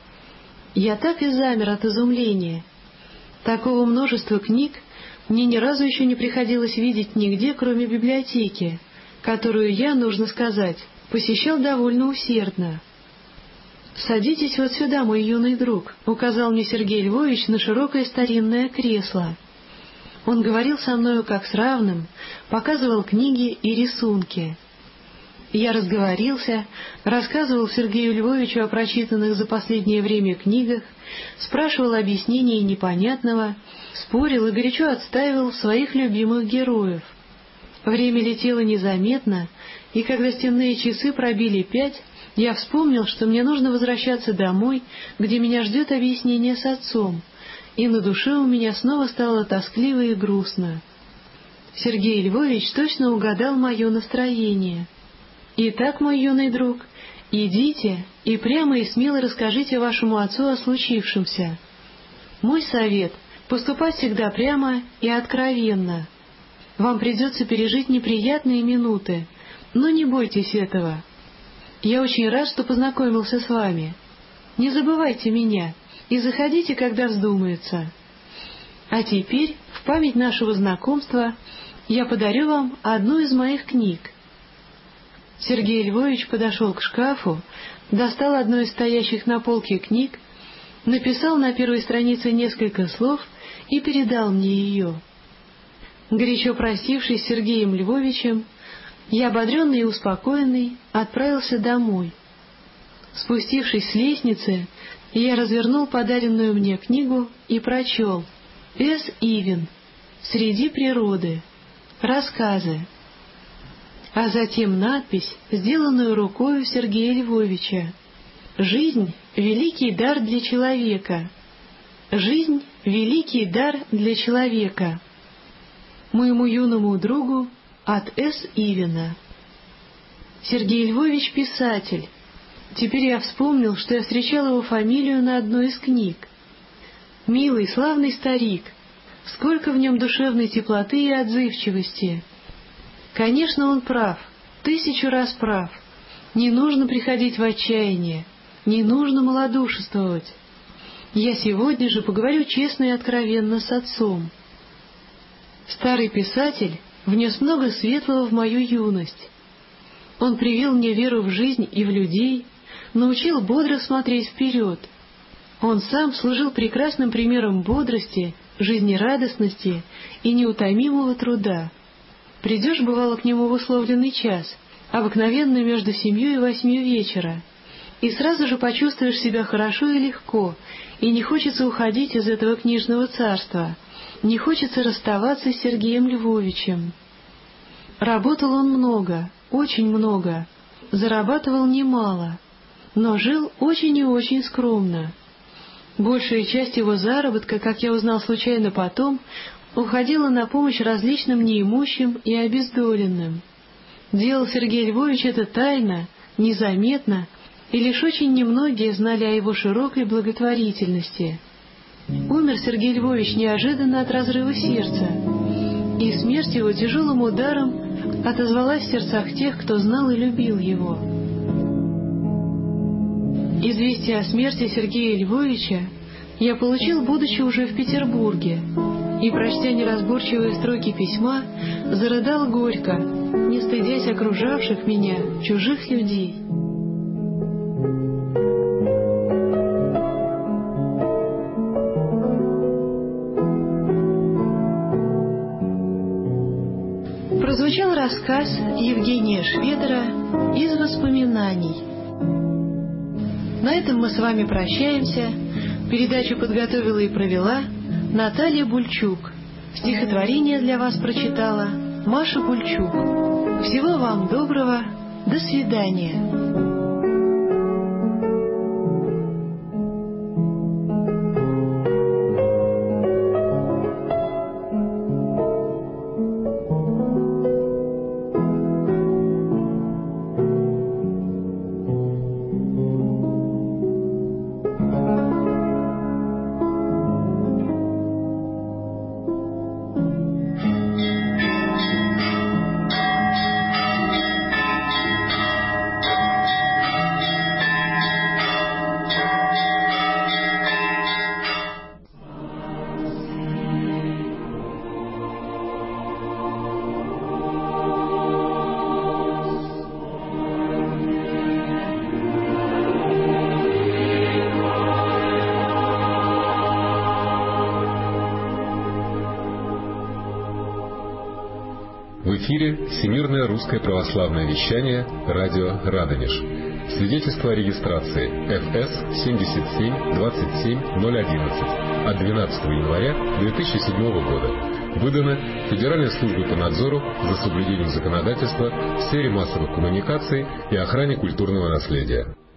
Я так и замер от изумления. Такого множества книг мне ни разу еще не приходилось видеть нигде, кроме библиотеки, которую я, нужно сказать, посещал довольно усердно. «Садитесь вот сюда, мой юный друг», — указал мне Сергей Львович на широкое старинное кресло. Он говорил со мною как с равным, показывал книги и рисунки. Я разговорился, рассказывал Сергею Львовичу о прочитанных за последнее время книгах, спрашивал объяснений непонятного, спорил и горячо отстаивал своих любимых героев. Время летело незаметно, и когда стенные часы пробили пять, я вспомнил, что мне нужно возвращаться домой, где меня ждет объяснение с отцом, и на душе у меня снова стало тоскливо и грустно. Сергей Львович точно угадал мое настроение. «Итак, мой юный друг, идите и прямо и смело расскажите вашему отцу о случившемся. Мой совет — поступать всегда прямо и откровенно. Вам придется пережить неприятные минуты, но не бойтесь этого. Я очень рад, что познакомился с вами. Не забывайте меня и заходите, когда вздумается. А теперь, в память нашего знакомства, я подарю вам одну из моих книг». Сергей Львович подошел к шкафу, достал одну из стоящих на полке книг, написал на первой странице несколько слов и передал мне ее. Горячо простившись с Сергеем Львовичем, я, ободренный и успокоенный, отправился домой. Спустившись с лестницы, я развернул подаренную мне книгу и прочел «С. Ивен. Среди природы. Рассказы». А затем надпись, сделанную рукою Сергея Львовича: «Жизнь — великий дар для человека. Жизнь — великий дар для человека. Моему юному другу от С. Ивена». Сергей Львович — писатель. Теперь я вспомнил, что я встречал его фамилию на одной из книг. Милый, славный старик, сколько в нем душевной теплоты и отзывчивости. Конечно, он прав, тысячу раз прав. Не нужно приходить в отчаяние, не нужно малодушествовать. Я сегодня же поговорю честно и откровенно с отцом. Старый писатель внес много светлого в мою юность. Он привил мне веру в жизнь и в людей, научил бодро смотреть вперед. Он сам служил прекрасным примером бодрости, жизнерадостности и неутомимого труда. Придешь, бывало, к нему в условленный час, обыкновенно между семью и восьмью вечера, и сразу же почувствуешь себя хорошо и легко, и не хочется уходить из этого книжного царства, не хочется расставаться с Сергеем Львовичем. Работал он много, очень много, зарабатывал немало, но жил очень и очень скромно. Большая часть его заработка, как я узнал случайно потом, уходила на помощь различным неимущим и обездоленным. Делал Сергей Львович это тайно, незаметно, и лишь очень немногие знали о его широкой благотворительности. Умер Сергей Львович неожиданно от разрыва сердца, и смерть его тяжелым ударом отозвалась в сердцах тех, кто знал и любил его. Известие о смерти Сергея Львовича я получил, будучи уже в Петербурге, и, прочтя неразборчивые строки письма, зарыдал горько, не стыдясь окружавших меня чужих людей. Прозвучал рассказ Евгения Шведера «Из воспоминаний». На этом мы с вами прощаемся. Передачу подготовила и провела Наталья Бульчук. Стихотворение для вас прочитала Маша Бульчук. Всего вам доброго. До свидания. В эфире Всемирное русское православное вещание радио Радонеж. Свидетельство о регистрации эф эс семьдесят семь двадцать семь ноль одиннадцать от двенадцатого января две тысячи седьмого года. Выдано Федеральной службой по надзору за соблюдением законодательства в сфере массовых коммуникаций и охране культурного наследия.